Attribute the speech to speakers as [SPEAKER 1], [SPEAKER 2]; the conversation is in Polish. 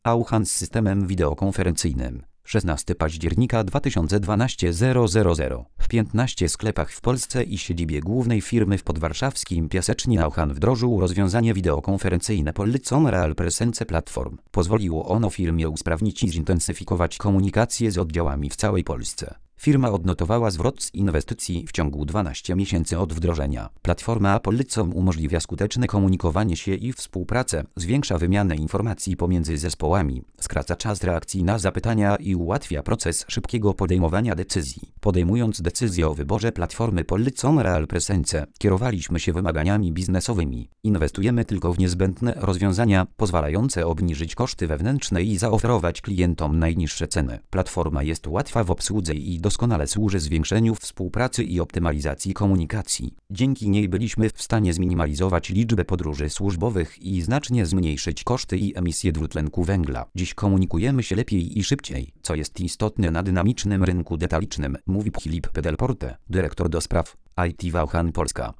[SPEAKER 1] Auchan z systemem wideokonferencyjnym. 16 października 2012 000. W 15 sklepach w Polsce i siedzibie głównej firmy w podwarszawskim Piasecznie Auchan wdrożył rozwiązanie wideokonferencyjne Polycom Real Presence Platform. Pozwoliło ono firmie usprawnić i zintensyfikować komunikację z oddziałami w całej Polsce. Firma odnotowała zwrot z inwestycji w ciągu 12 miesięcy od wdrożenia. Platforma Polycom umożliwia skuteczne komunikowanie się i współpracę, zwiększa wymianę informacji pomiędzy zespołami, skraca czas reakcji na zapytania i ułatwia proces szybkiego podejmowania decyzji. Podejmując decyzję o wyborze platformy Polycom Real Presence, kierowaliśmy się wymaganiami biznesowymi. Inwestujemy tylko w niezbędne rozwiązania pozwalające obniżyć koszty wewnętrzne i zaoferować klientom najniższe ceny. Platforma jest łatwa w obsłudze i doskonale służy zwiększeniu współpracy i optymalizacji komunikacji. Dzięki niej byliśmy w stanie zminimalizować liczbę podróży służbowych i znacznie zmniejszyć koszty i emisję dwutlenku węgla. Dziś komunikujemy się lepiej i szybciej, co jest istotne na dynamicznym rynku detalicznym, mówi Filip Pedelporte, dyrektor do spraw IT w Auchan Polska.